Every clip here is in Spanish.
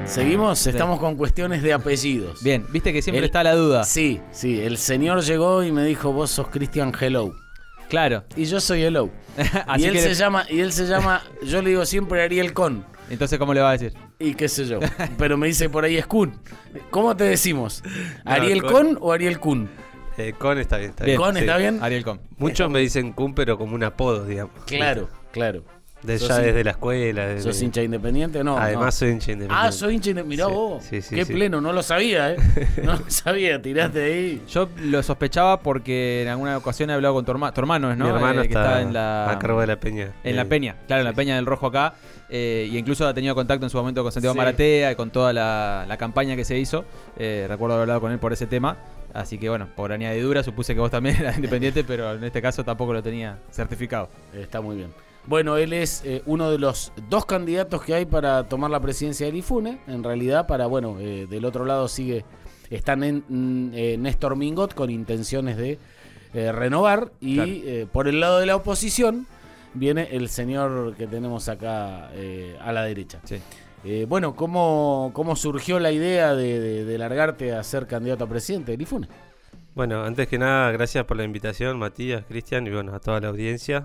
¿Seguimos? Estamos con cuestiones de apellidos. Bien, viste que siempre está la duda. Sí, el señor llegó y me dijo, vos sos Christian Hello. Claro. Y yo soy Hello. y él se llama, yo le digo siempre Ariel Con. Entonces, ¿cómo le va a decir? Y qué sé yo. Pero me dice por ahí es Kun. ¿Cómo te decimos? ¿Ariel Con o Ariel Kun? Con está bien. ¿Con está bien? Ariel Con. Muchos me dicen Kun, pero como un apodo, digamos. Claro. Desde la escuela. ¿Sos hincha independiente o no? Además soy hincha independiente. Ah, soy hincha independiente. Mirá vos. Sí, Qué pleno, no lo sabía, No lo sabía, tiraste ahí. Yo lo sospechaba porque en alguna ocasión he hablado con tu hermano, ¿no? Mi hermano que está en la... a cargo de la Peña. En la Peña, claro, en la Peña del Rojo acá. Y incluso ha tenido contacto en su momento con Santiago Sí. Maratea y con toda la campaña que se hizo. Recuerdo haber hablado con él por ese tema. Así que bueno, por añadidura supuse que vos también eras independiente, pero en este caso tampoco lo tenía certificado. Está muy bien. Bueno, él es uno de los dos candidatos que hay para tomar la presidencia del IFUNE. En realidad, del otro lado está Néstor Mingot con intenciones de renovar. Y Claro. Por el lado de la oposición viene el señor que tenemos acá a la derecha. Sí. ¿Cómo surgió la idea de largarte a ser candidato a presidente del IFUNE? Bueno, antes que nada, gracias por la invitación, Matías, Cristian, y bueno, a toda la audiencia.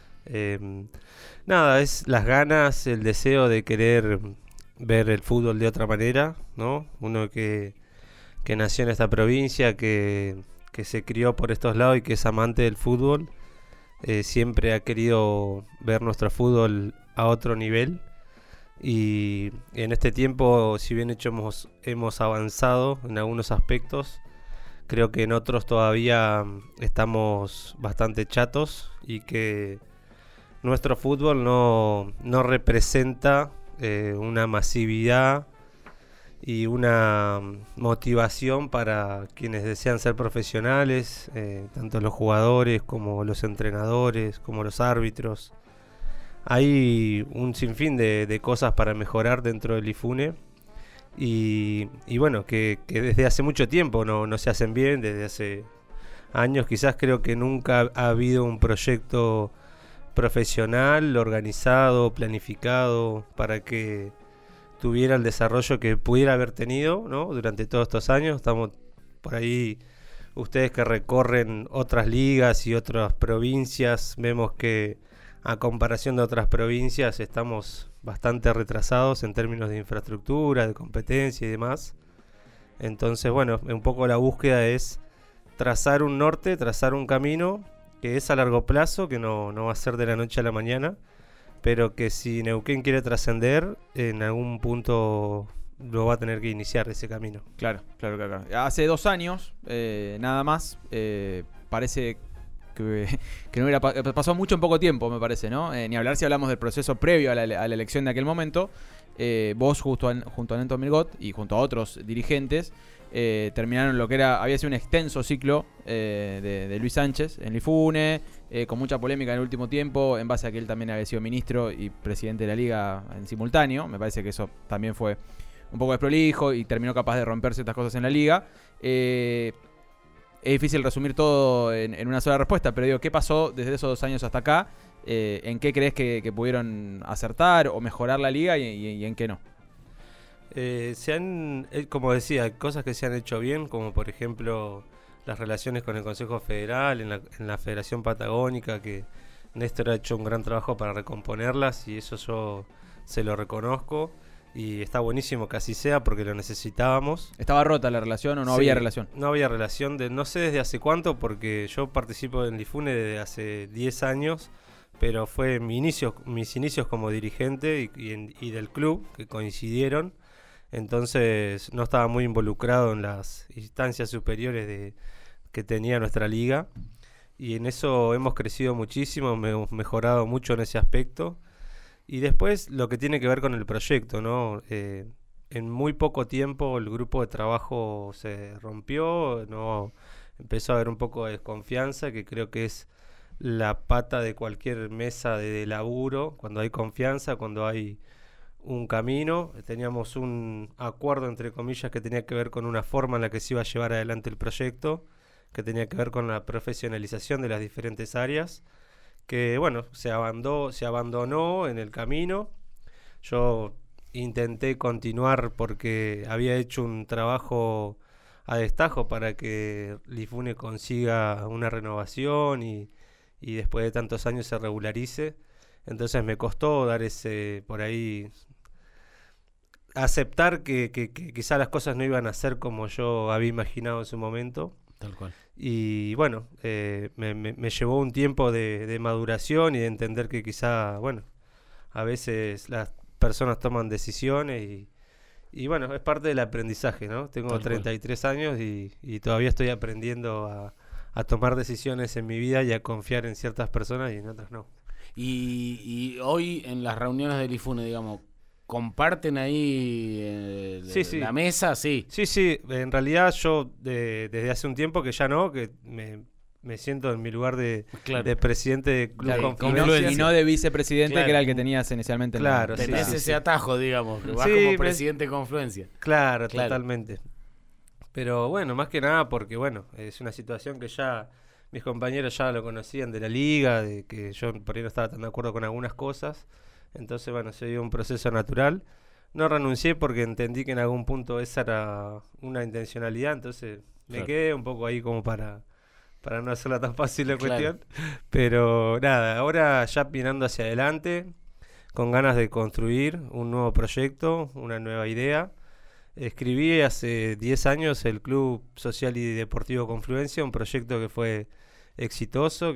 Nada, es las ganas, el deseo de querer ver el fútbol de otra manera, ¿no? Uno que nació en esta provincia, que se crió por estos lados y que es amante del fútbol, siempre ha querido ver nuestro fútbol a otro nivel. Y en este tiempo, si bien hemos avanzado en algunos aspectos, creo que en otros todavía estamos bastante chatos y que nuestro fútbol no representa una masividad y una motivación para quienes desean ser profesionales, tanto los jugadores como los entrenadores, como los árbitros. Hay un sinfín de cosas para mejorar dentro del IFUNE y bueno, que desde hace mucho tiempo no se hacen bien, desde hace años. Quizás creo que nunca ha habido un proyecto profesional, organizado, planificado para que tuviera el desarrollo que pudiera haber tenido, ¿no? Durante todos estos años. Estamos por ahí, ustedes que recorren otras ligas y otras provincias, vemos que a comparación de otras provincias estamos bastante retrasados en términos de infraestructura, de competencia y demás. Entonces, bueno, un poco la búsqueda es trazar un norte, trazar un camino que es a largo plazo, que no va a ser de la noche a la mañana, pero que si Neuquén quiere trascender, en algún punto lo va a tener que iniciar ese camino. Claro. Hace 2 años, nada más, parece que no hubiera pasó mucho en poco tiempo, me parece, ¿no? Ni hablar si hablamos del proceso previo a la elección de aquel momento. Vos junto a Néstor Mingot y junto a otros dirigentes terminaron lo que había sido un extenso ciclo de Luis Sánchez en el IFUNE, con mucha polémica en el último tiempo, en base a que él también había sido ministro y presidente de la liga en simultáneo. Me parece que eso también fue un poco desprolijo y terminó capaz de romper ciertas cosas en la liga. Es difícil resumir todo en una sola respuesta, pero digo, ¿qué pasó desde esos 2 años hasta acá? ¿En qué crees que pudieron acertar o mejorar la liga y en qué no? Como decía, cosas que se han hecho bien, como por ejemplo las relaciones con el Consejo Federal, en la Federación Patagónica, que Néstor ha hecho un gran trabajo para recomponerlas y eso yo se lo reconozco. Y está buenísimo que así sea porque lo necesitábamos. ¿Estaba rota la relación o no había relación? No había relación, no sé desde hace cuánto, porque yo participo en el IFUNE desde hace 10 años, pero fue mis inicios como dirigente y del club que coincidieron. Entonces no estaba muy involucrado en las instancias superiores que tenía nuestra liga. Y en eso hemos crecido muchísimo, hemos mejorado mucho en ese aspecto. Y después lo que tiene que ver con el proyecto, ¿no? En muy poco tiempo el grupo de trabajo se rompió, ¿no? Empezó a haber un poco de desconfianza, que creo que es la pata de cualquier mesa de laburo, cuando hay confianza, cuando hay un camino. Teníamos un acuerdo, entre comillas, que tenía que ver con una forma en la que se iba a llevar adelante el proyecto, que tenía que ver con la profesionalización de las diferentes áreas, que bueno, se abandonó en el camino. Yo intenté continuar porque había hecho un trabajo a destajo para que Lifune consiga una renovación y después de tantos años se regularice. Entonces me costó dar ese, por ahí, aceptar que quizá las cosas no iban a ser como yo había imaginado en su momento. Tal cual. Y bueno, me llevó un tiempo de maduración y de entender que quizá, bueno, a veces las personas toman decisiones y bueno, es parte del aprendizaje, ¿no? Tengo Tal 33 años y todavía estoy aprendiendo a tomar decisiones en mi vida y a confiar en ciertas personas y en otras no. Y hoy en las reuniones del IFUNE, digamos, ¿comparten ahí Sí. la mesa? Sí. Sí, en realidad yo desde hace un tiempo que ya no, que me siento en mi lugar de presidente de Club Claro, Confluencia. Y no de vicepresidente, Claro. que era el que tenías inicialmente. en la- Claro, sí, Tenés ese atajo, digamos, que vas Sí, como me- presidente de Confluencia. Claro, Claro. totalmente. Pero bueno, más que nada porque bueno, es una situación que ya mis compañeros ya lo conocían de la liga, de que yo por ahí no estaba tan de acuerdo con algunas cosas. Entonces, bueno, se dio un proceso natural. No renuncié porque entendí que en algún punto esa era una intencionalidad, entonces me Claro. quedé un poco ahí como para no hacerla tan fácil la Claro. cuestión. Pero nada, ahora ya mirando hacia adelante, con ganas de construir un nuevo proyecto, una nueva idea. Escribí hace 10 años el Club Social y Deportivo Confluencia, un proyecto que fue exitoso,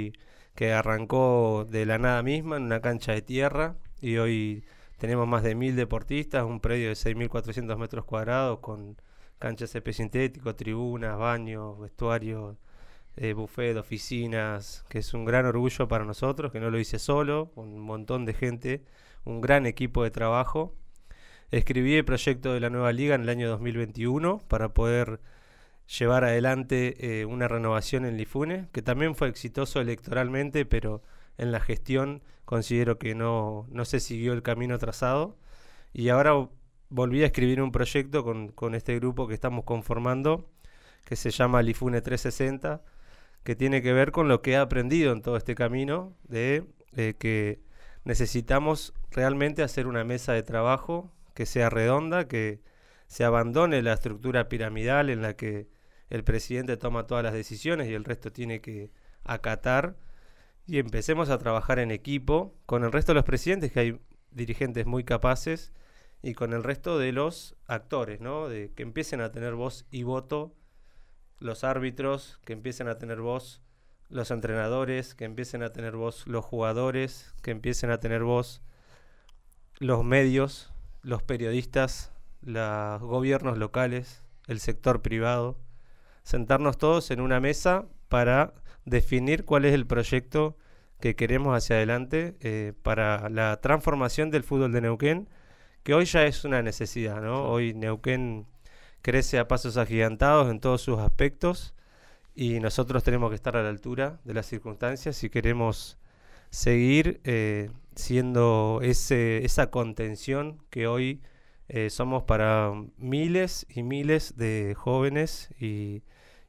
que arrancó de la nada misma en una cancha de tierra y hoy tenemos más de 1000 deportistas, un predio de 6400 metros cuadrados con canchas de césped sintético, tribunas, baños, vestuarios, buffet, oficinas, que es un gran orgullo para nosotros, que no lo hice solo, un montón de gente, un gran equipo de trabajo. Escribí el proyecto de la nueva liga en el año 2021 para poder llevar adelante una renovación en Lifune, que también fue exitoso electoralmente, pero en la gestión considero que no se siguió el camino trazado. Y ahora volví a escribir un proyecto con este grupo que estamos conformando, que se llama Lifune 360, que tiene que ver con lo que he aprendido en todo este camino, de que necesitamos realmente hacer una mesa de trabajo que sea redonda, que se abandone la estructura piramidal en la que el presidente toma todas las decisiones y el resto tiene que acatar, y empecemos a trabajar en equipo con el resto de los presidentes, que hay dirigentes muy capaces, y con el resto de los actores, ¿no? De que empiecen a tener voz y voto los árbitros, que empiecen a tener voz los entrenadores, que empiecen a tener voz los jugadores, que empiecen a tener voz los medios, los periodistas, los gobiernos locales, el sector privado, sentarnos todos en una mesa para definir cuál es el proyecto que queremos hacia adelante para la transformación del fútbol de Neuquén, que hoy ya es una necesidad, ¿no? Hoy Neuquén crece a pasos agigantados en todos sus aspectos y nosotros tenemos que estar a la altura de las circunstancias si queremos seguir siendo esa contención que hoy somos para miles y miles de jóvenes y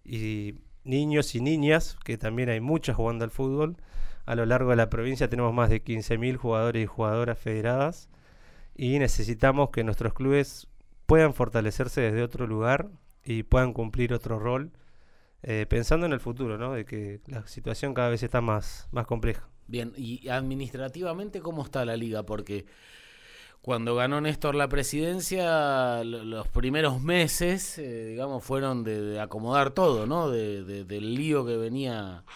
niños y niñas, que también hay muchas jugando al fútbol. A lo largo de la provincia tenemos más de 15.000 jugadores y jugadoras federadas y necesitamos que nuestros clubes puedan fortalecerse desde otro lugar y puedan cumplir otro rol, pensando en el futuro, ¿no? De que la situación cada vez está más compleja. Bien, y administrativamente, ¿cómo está la liga? Porque cuando ganó Néstor la presidencia, los primeros meses, digamos, fueron de acomodar todo, ¿no? Del lío que venía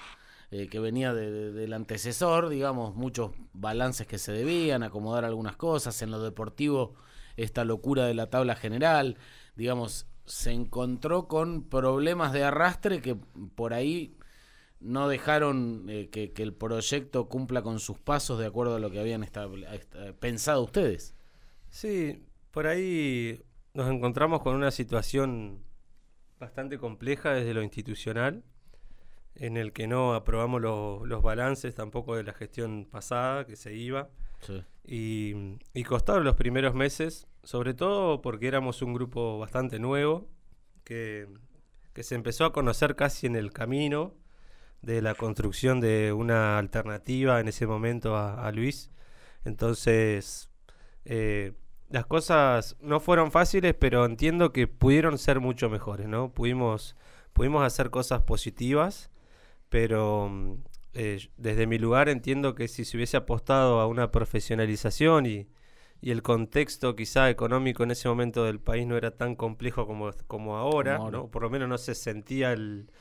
del antecesor, digamos, muchos balances que se debían, acomodar algunas cosas. En lo deportivo, esta locura de la tabla general, digamos, se encontró con problemas de arrastre que por ahí no dejaron que el proyecto cumpla con sus pasos de acuerdo a lo que habían pensado ustedes. Sí, por ahí nos encontramos con una situación bastante compleja desde lo institucional, en el que no aprobamos los balances tampoco de la gestión pasada que se iba. Sí. Y costaron los primeros meses, sobre todo porque éramos un grupo bastante nuevo, que se empezó a conocer casi en el camino de la construcción de una alternativa en ese momento a Luis. Entonces las cosas no fueron fáciles, pero entiendo que pudieron ser mucho mejores, ¿no? Pudimos hacer cosas positivas, pero desde mi lugar entiendo que si se hubiese apostado a una profesionalización y el contexto quizá económico en ese momento del país no era tan complejo como ahora, ¿no? Por lo menos no se sentía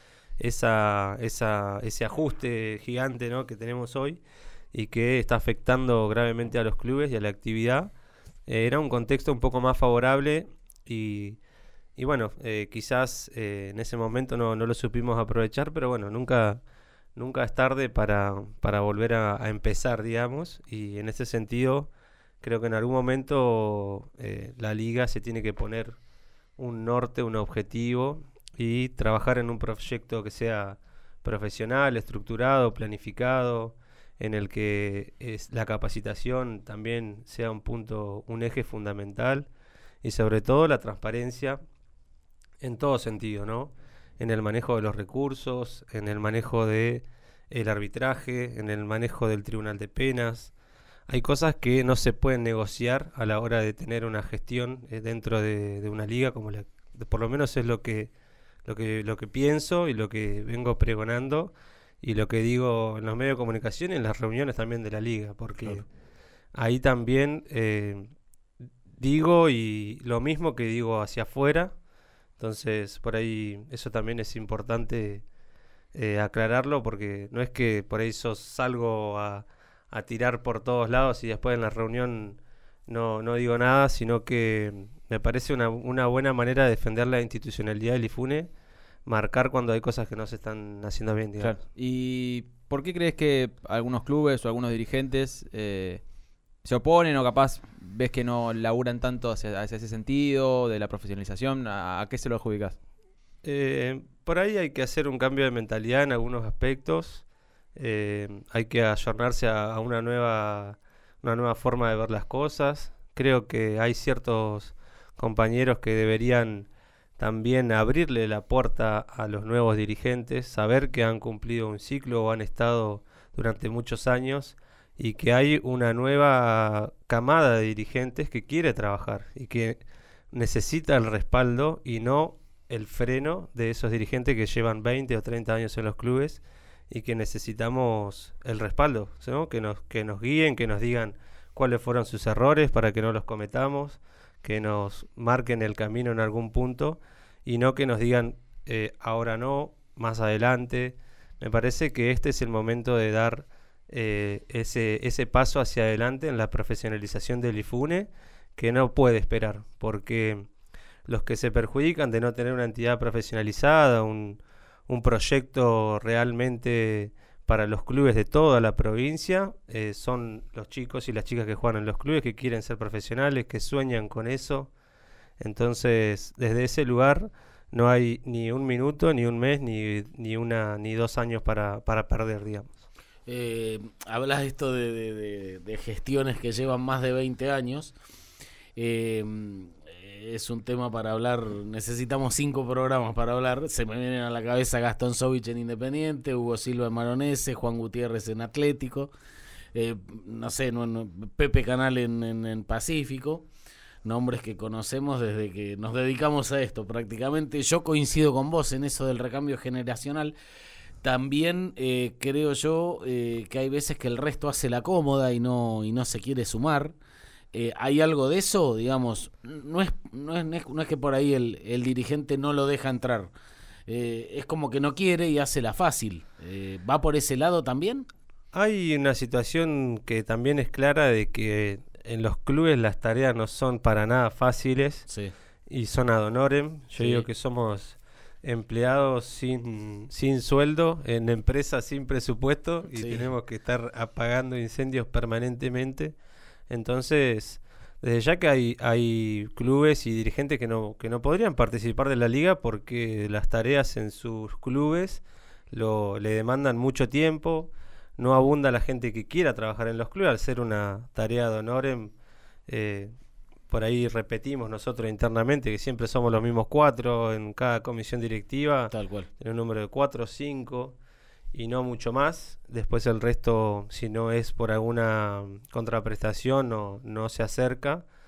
ese ajuste gigante, ¿no? que tenemos hoy y que está afectando gravemente a los clubes y a la actividad. Era un contexto un poco más favorable y bueno, quizás en ese momento no lo supimos aprovechar, pero bueno, nunca es tarde para volver a empezar, digamos, y en ese sentido creo que en algún momento la liga se tiene que poner un norte, un objetivo y trabajar en un proyecto que sea profesional, estructurado, planificado, en el que la capacitación también sea un eje fundamental y sobre todo la transparencia en todo sentido, ¿no? En el manejo de los recursos, en el manejo del arbitraje, en el manejo del tribunal de penas. Hay cosas que no se pueden negociar a la hora de tener una gestión dentro de una liga, por lo menos es lo que pienso y lo que vengo pregonando y lo que digo en los medios de comunicación y en las reuniones también de la liga, porque claro, ahí también digo y lo mismo que digo hacia afuera. Entonces por ahí eso también es importante aclararlo, porque no es que por ahí salgo a tirar por todos lados y después en la reunión no digo nada, sino que me parece una buena manera de defender la institucionalidad del IFUNE, marcar cuando hay cosas que no se están haciendo bien, digamos. Claro. ¿Y por qué crees que algunos clubes o algunos dirigentes se oponen o capaz ves que no laburan tanto hacia ese sentido de la profesionalización? ¿A qué se lo adjudicas? Por ahí hay que hacer un cambio de mentalidad en algunos aspectos. Hay que ayornarse a una nueva forma de ver las cosas. Creo que hay ciertos compañeros que deberían también abrirle la puerta a los nuevos dirigentes, saber que han cumplido un ciclo o han estado durante muchos años y que hay una nueva camada de dirigentes que quiere trabajar y que necesita el respaldo y no el freno de esos dirigentes que llevan 20 o 30 años en los clubes, y que necesitamos el respaldo, ¿no? Que nos guíen, que nos digan cuáles fueron sus errores para que no los cometamos, que nos marquen el camino en algún punto y no que nos digan ahora no, más adelante. Me parece que este es el momento de dar ese paso hacia adelante en la profesionalización del IFUNE, que no puede esperar, porque los que se perjudican de no tener una entidad profesionalizada, un proyecto realmente para los clubes de toda la provincia, son los chicos y las chicas que juegan en los clubes, que quieren ser profesionales, que sueñan con eso. Entonces, desde ese lugar no hay ni un minuto, ni un mes, ni 2 años para perder, digamos. Hablas esto de gestiones que llevan más de 20 años. Es un tema para hablar, necesitamos 5 programas para hablar. Se me vienen a la cabeza Gastón Sovich en Independiente, Hugo Silva en Maronese, Juan Gutiérrez en Atlético, Pepe Canal en Pacífico, nombres que conocemos desde que nos dedicamos a esto prácticamente. Yo coincido con vos en eso del recambio generacional. También creo yo que hay veces que el resto hace la cómoda y no se quiere sumar. ¿Hay algo de eso? Digamos, no es que por ahí el dirigente no lo deja entrar. Es como que no quiere y hace la fácil. ¿Va por ese lado también? Hay una situación que también es clara de que en los clubes las tareas no son para nada fáciles, sí, y son ad honorem. Yo digo que somos empleados sin sueldo en empresas sin presupuesto y tenemos que estar apagando incendios permanentemente. Entonces, desde ya que hay clubes y dirigentes que no podrían participar de la liga porque las tareas en sus clubes le demandan mucho tiempo, no abunda la gente que quiera trabajar en los clubes al ser una tarea de honorem. Por ahí repetimos nosotros internamente que siempre somos los mismos 4 en cada comisión directiva, tal cual, en un número de 4 o 5 y no mucho más. Después el resto, si no es por alguna contraprestación, no se acerca.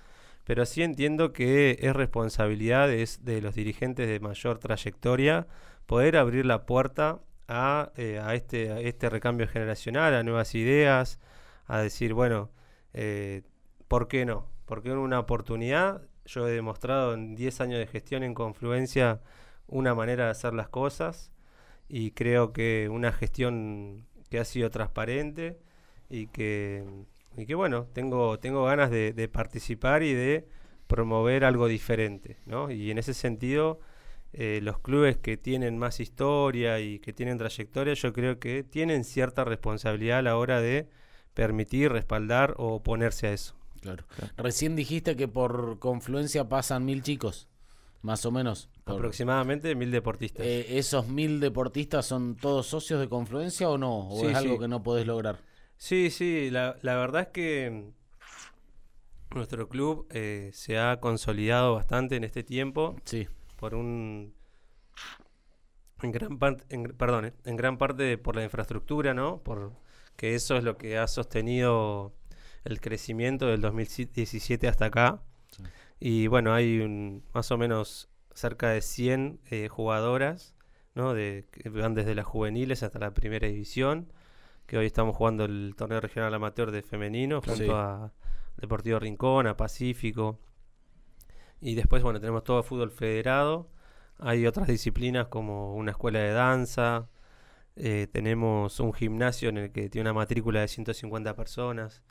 pero sí entiendo que es responsabilidad de los dirigentes de mayor trayectoria poder abrir la puerta a este recambio generacional, a nuevas ideas, a decir, bueno, ¿por qué no? Porque en una oportunidad, yo he demostrado en 10 años de gestión en Confluencia una manera de hacer las cosas, y creo que una gestión que ha sido transparente y que bueno, tengo ganas de participar y de promover algo diferente, ¿no? Y en ese sentido, los clubes que tienen más historia y que tienen trayectoria, yo creo que tienen cierta responsabilidad a la hora de permitir, respaldar o oponerse a eso. Claro. Recién dijiste que por Confluencia pasan 1000 chicos, más o menos. Aproximadamente 1000 deportistas. ¿Esos 1000 deportistas son todos socios de Confluencia o no? ¿O sí, es algo sí. que no podés lograr? Sí, la verdad es que nuestro club se ha consolidado bastante en este tiempo. Sí. En gran parte por la infraestructura, ¿no? Que eso es lo que ha sostenido el crecimiento del 2017 hasta acá. Sí. Y bueno, hay más o menos cerca de 100 jugadoras, ¿no? Que van desde las juveniles hasta la primera división, que hoy estamos jugando el torneo regional amateur de femenino junto a Deportivo Rincón, a Pacífico. Y después, bueno, tenemos todo fútbol federado. Hay otras disciplinas como una escuela de danza. Tenemos un gimnasio en el que tiene una matrícula de 150 personas.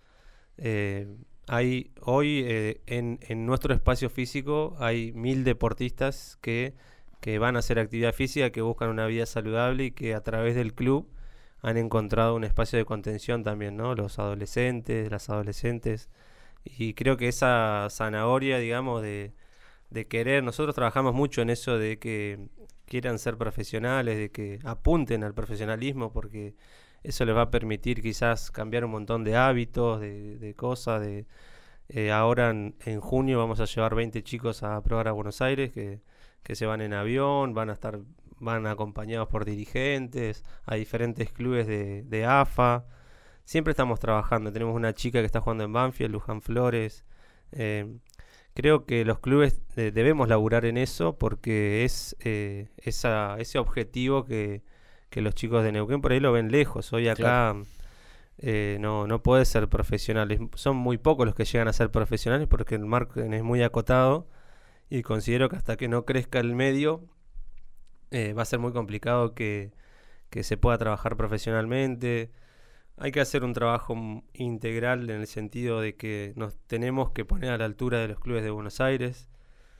Hoy en nuestro espacio físico hay 1000 deportistas que van a hacer actividad física, que buscan una vida saludable y que a través del club han encontrado un espacio de contención también, ¿no? Los adolescentes, las adolescentes. Y creo que esa zanahoria, digamos, de querer, nosotros trabajamos mucho en eso de que quieran ser profesionales, de que apunten al profesionalismo, porque eso les va a permitir quizás cambiar un montón de hábitos, de cosas. Ahora en junio vamos a llevar 20 chicos a probar a Buenos Aires, que se van en avión, van acompañados por dirigentes, a diferentes clubes de AFA. Siempre estamos trabajando. Tenemos una chica que está jugando en Banfield, Luján Flores. Creo que los clubes debemos laburar en eso, porque es ese objetivo que los chicos de Neuquén por ahí lo ven lejos. Hoy acá no puede ser profesionales. Son muy pocos los que llegan a ser profesionales porque el margen es muy acotado, y considero que hasta que no crezca el medio va a ser muy complicado que se pueda trabajar profesionalmente. Hay que hacer un trabajo integral en el sentido de que nos tenemos que poner a la altura de los clubes de Buenos Aires.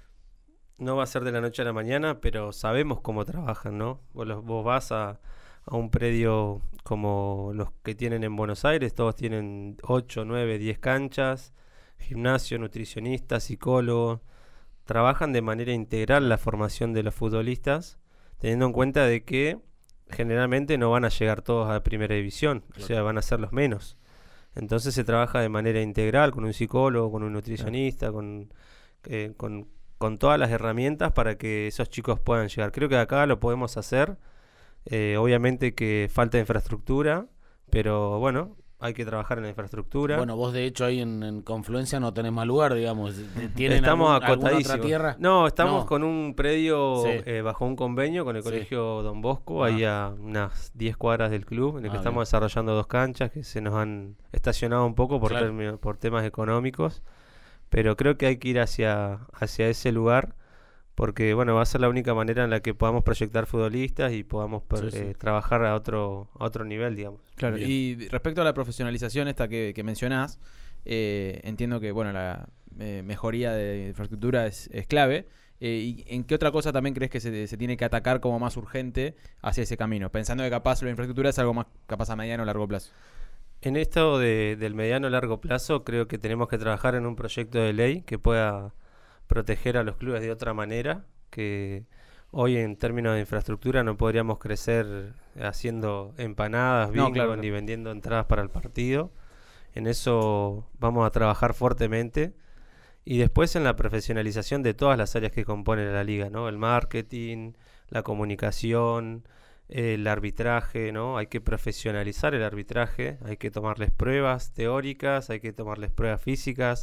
No va a ser de la noche a la mañana, pero sabemos cómo trabajan, ¿no? Vos vas a un predio como los que tienen en Buenos Aires, todos tienen 8, 9, 10 canchas, gimnasio, nutricionista, psicólogo. Trabajan de manera integral la formación de los futbolistas, teniendo en cuenta de que generalmente no van a llegar todos a la primera división, claro. O sea, van a ser los menos. Entonces se trabaja de manera integral con un psicólogo, con un nutricionista, claro. con todas las herramientas para que esos chicos puedan llegar. Creo que acá lo podemos hacer. Obviamente que falta infraestructura, pero bueno, hay que trabajar en la infraestructura. Bueno, vos de hecho ahí en Confluencia no tenés mal lugar, digamos. ¿Tienen estamos alguna otra tierra? No, estamos con un predio bajo un convenio con el Colegio Don Bosco, ahí a unas 10 cuadras del club, en el que estamos desarrollando 2 canchas que se nos han estacionado un poco por temas económicos, pero creo que hay que ir hacia ese lugar, porque bueno, va a ser la única manera en la que podamos proyectar futbolistas y podamos trabajar a otro nivel, digamos. Claro. Bien. Y respecto a la profesionalización esta que mencionás, entiendo que bueno, la mejoría de infraestructura es clave. ¿Y en qué otra cosa también crees que se tiene que atacar como más urgente hacia ese camino? Pensando que capaz la infraestructura es algo más capaz a mediano o largo plazo. En esto del mediano o largo plazo, creo que tenemos que trabajar en un proyecto de ley que pueda proteger a los clubes de otra manera, que hoy en términos de infraestructura no podríamos crecer haciendo empanadas, bingo, ni vendiendo entradas para el partido. En eso vamos a trabajar fuertemente. Y después en la profesionalización de todas las áreas que componen la liga, ¿no? El marketing, la comunicación, el arbitraje, ¿no? Hay que profesionalizar el arbitraje, hay que tomarles pruebas teóricas, hay que tomarles pruebas físicas,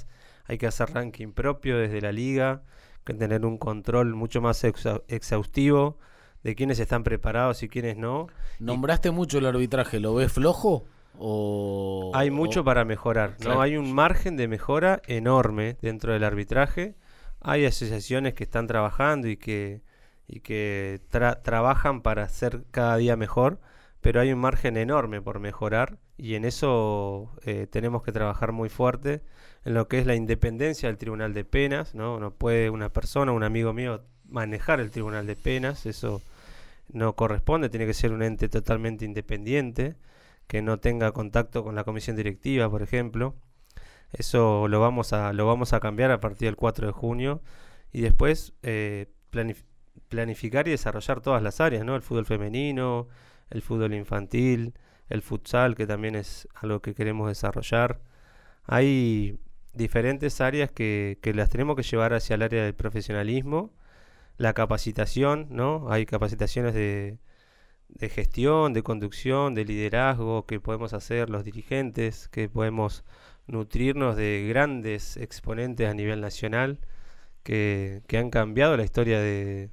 hay que hacer ranking propio desde la liga, que tener un control mucho más exhaustivo de quiénes están preparados y quiénes no. Nombraste mucho el arbitraje, ¿lo ves flojo? Hay mucho para mejorar, claro. ¿no? Hay un margen de mejora enorme dentro del arbitraje. Hay asociaciones que están trabajando y que trabajan para ser cada día mejor, pero hay un margen enorme por mejorar y en eso tenemos que trabajar muy fuerte en lo que es la independencia del Tribunal de Penas, ¿no? No puede una persona, un amigo mío, manejar el Tribunal de Penas, eso no corresponde, tiene que ser un ente totalmente independiente, que no tenga contacto con la comisión directiva, por ejemplo. Eso lo vamos a cambiar a partir del 4 de junio y después planificar y desarrollar todas las áreas, ¿no? El fútbol femenino, el fútbol infantil, el futsal, que también es algo que queremos desarrollar. Hay diferentes áreas que las tenemos que llevar hacia el área del profesionalismo, la capacitación, ¿no? Hay capacitaciones de gestión, de conducción, de liderazgo que podemos hacer los dirigentes, que podemos nutrirnos de grandes exponentes a nivel nacional que han cambiado la historia del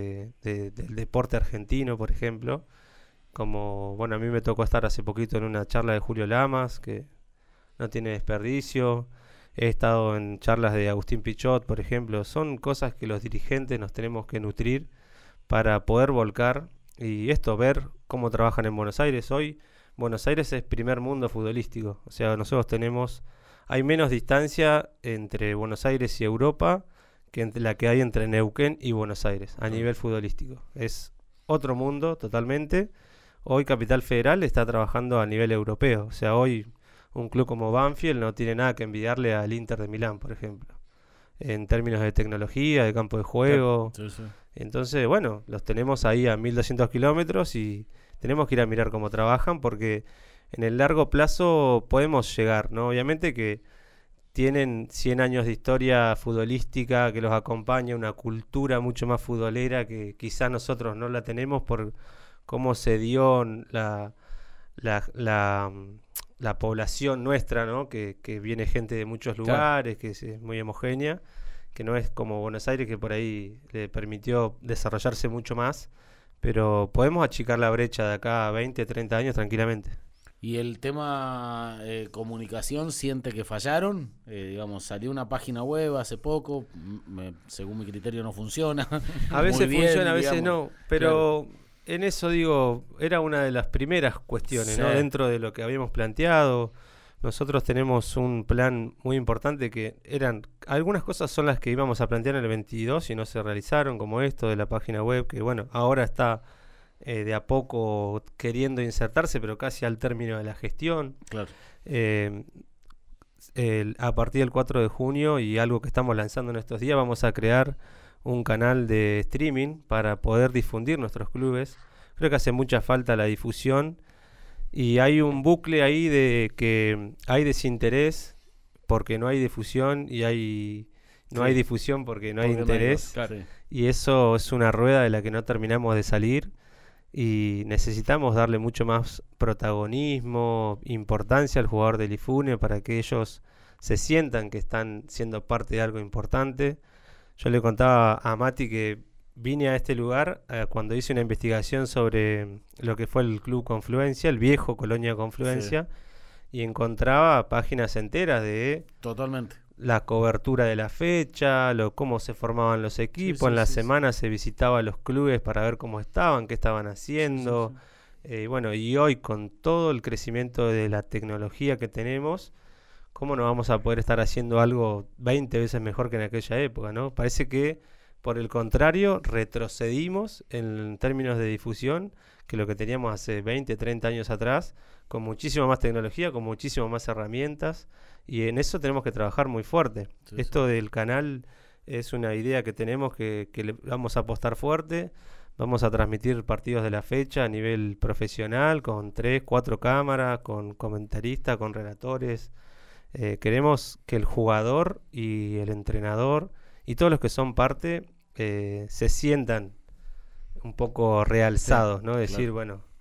deporte argentino, por ejemplo. Como, bueno, a mí me tocó estar hace poquito en una charla de Julio Lamas, que no tiene desperdicio. He estado en charlas de Agustín Pichot, por ejemplo. Son cosas que los dirigentes nos tenemos que nutrir para poder volcar y ver cómo trabajan en Buenos Aires. Hoy Buenos Aires es primer mundo futbolístico. O sea, nosotros hay menos distancia entre Buenos Aires y Europa que entre la que hay entre Neuquén y Buenos Aires a nivel futbolístico. Es otro mundo totalmente. Hoy Capital Federal está trabajando a nivel europeo. O sea, hoy un club como Banfield no tiene nada que envidiarle al Inter de Milán, por ejemplo, en términos de tecnología, de campo de juego. Sí, sí. Entonces, bueno, los tenemos ahí a 1200 kilómetros y tenemos que ir a mirar cómo trabajan porque en el largo plazo podemos llegar, ¿no? Obviamente que tienen 100 años de historia futbolística que los acompaña, una cultura mucho más futbolera que quizás nosotros no la tenemos por cómo se dio la población nuestra, ¿no? Que viene gente de muchos lugares, que es muy homogénea, que no es como Buenos Aires, que por ahí le permitió desarrollarse mucho más, pero podemos achicar la brecha de acá a 20, 30 años tranquilamente. Y el tema comunicación, ¿siente que fallaron? Digamos, salió una página web hace poco, según mi criterio no funciona. A veces Muy bien, funciona, a veces digamos. no, pero Claro. en eso digo, era una de las primeras cuestiones, Sí. ¿no? Dentro de lo que habíamos planteado, nosotros tenemos un plan muy importante que algunas cosas son las que íbamos a plantear en el 22 y no se realizaron, como esto de la página web, que bueno, ahora está de a poco queriendo insertarse, pero casi al término de la gestión. Claro. A partir del 4 de junio y algo que estamos lanzando en estos días, vamos a crear un canal de streaming para poder difundir nuestros clubes. Creo que hace mucha falta la difusión y hay un bucle ahí de que hay desinterés porque no hay difusión y no hay difusión porque no hay interés. Claro. Y eso es una rueda de la que no terminamos de salir y necesitamos darle mucho más protagonismo, importancia al jugador del IFUNE para que ellos se sientan que están siendo parte de algo importante. Yo le contaba a Mati que vine a este lugar cuando hice una investigación sobre lo que fue el Club Confluencia, el viejo Colonia Confluencia, y encontraba páginas enteras de Totalmente. la cobertura de la fecha, cómo se formaban los equipos. En la semana se visitaba los clubes para ver cómo estaban, qué estaban haciendo. Bueno, y hoy con todo el crecimiento de la tecnología que tenemos, ¿cómo no vamos a poder estar haciendo algo 20 veces mejor que en aquella época, ¿no? Parece que, por el contrario, retrocedimos en términos de difusión que lo que teníamos hace 20, 30 años atrás, con muchísima más tecnología, con muchísimas más herramientas, y en eso tenemos que trabajar muy fuerte. Esto del canal es una idea que tenemos que le vamos a apostar fuerte. Vamos a transmitir partidos de la fecha a nivel profesional, con 3, 4 cámaras, con comentaristas, con relatores. Queremos que el jugador y el entrenador y todos los que son parte se sientan un poco realzados, ¿no? Decir, bueno,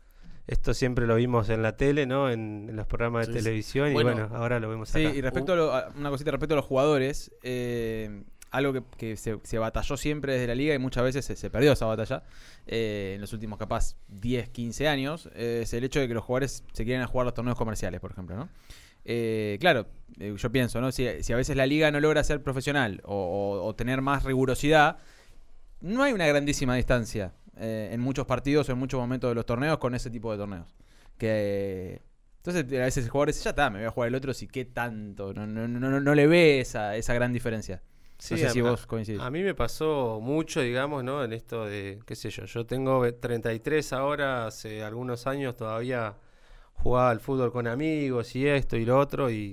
esto siempre lo vimos en la tele, ¿no? En los programas de televisión, y bueno, ahora lo vemos acá. Sí, y respecto una cosita respecto a los jugadores, algo que se batalló siempre desde la liga y muchas veces se perdió esa batalla en los últimos capaz 10, 15 años, es el hecho de que los jugadores se quieren a jugar los torneos comerciales, por ejemplo, ¿no? Claro, yo pienso, ¿no? Si a veces la liga no logra ser profesional o tener más rigurosidad, no hay una grandísima distancia en muchos partidos o en muchos momentos de los torneos con ese tipo de torneos. Entonces a veces el jugador dice, ya está, me voy a jugar el otro, si qué tanto, no le ve esa gran diferencia. Sí, no sé si vos coincidís. A mí me pasó mucho, digamos, ¿no? En esto de, qué sé yo tengo 33 ahora, hace algunos años todavía jugaba al fútbol con amigos y esto y lo otro, y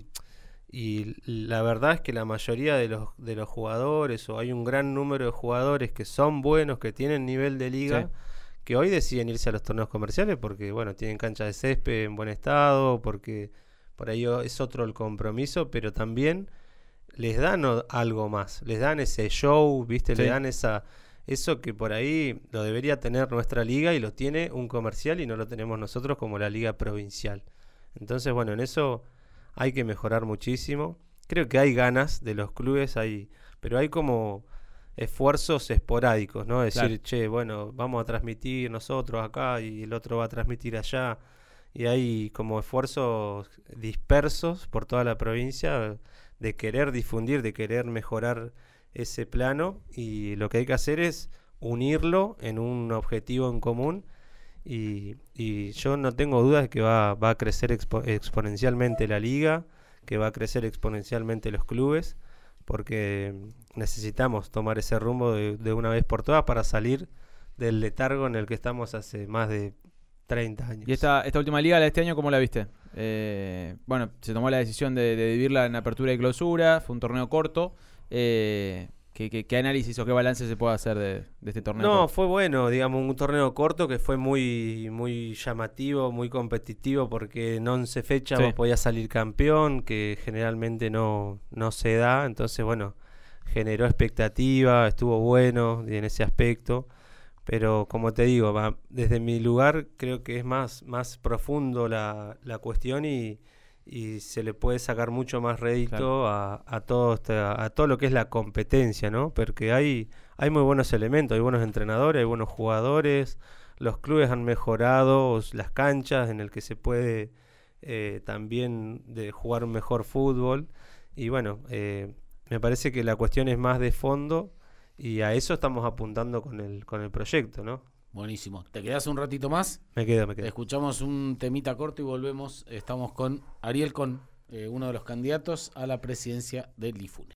la verdad es que la mayoría de los jugadores, o hay un gran número de jugadores que son buenos, que tienen nivel de liga, sí, que hoy deciden irse a los torneos comerciales porque, bueno, tienen cancha de césped en buen estado, porque por ahí es otro el compromiso, pero también les dan algo más, les dan ese show, ¿viste? Sí. Le dan eso que por ahí lo debería tener nuestra liga y lo tiene un comercial y no lo tenemos nosotros como la liga provincial. Entonces, bueno, en eso hay que mejorar muchísimo. Creo que hay ganas de los clubes, pero hay como esfuerzos esporádicos, ¿no? Decir, claro, che, bueno, vamos a transmitir nosotros acá y el otro va a transmitir allá. Y hay como esfuerzos dispersos por toda la provincia de querer difundir, de querer mejorar ese plano, y lo que hay que hacer es unirlo en un objetivo en común, y yo no tengo dudas de que va a crecer exponencialmente la liga, que va a crecer exponencialmente los clubes, porque necesitamos tomar ese rumbo de una vez por todas para salir del letargo en el que estamos hace más de 30 años. ¿Y esta última liga, la de este año, cómo la viste? Bueno, se tomó la decisión de dividirla en apertura y clausura, fue un torneo corto. ¿Qué análisis o qué balance se puede hacer de este torneo? No, fue bueno, digamos, un torneo corto que fue muy, muy llamativo, muy competitivo, porque en 11 fechas vos podías salir campeón, que generalmente no se da. Entonces, bueno, generó expectativa, estuvo bueno en ese aspecto. Pero como te digo, desde mi lugar creo que es más profundo la cuestión, y se le puede sacar mucho más rédito, claro, a todo lo que es la competencia, ¿no? Porque hay muy buenos elementos, hay buenos entrenadores, hay buenos jugadores, los clubes han mejorado las canchas en el que se puede también jugar un mejor fútbol, y bueno, me parece que la cuestión es más de fondo, y a eso estamos apuntando con el proyecto, ¿no? Buenísimo. ¿Te quedás un ratito más? Me quedo. Escuchamos un temita corto y volvemos. Estamos con Ariel Con, uno de los candidatos a la presidencia del IFUNE.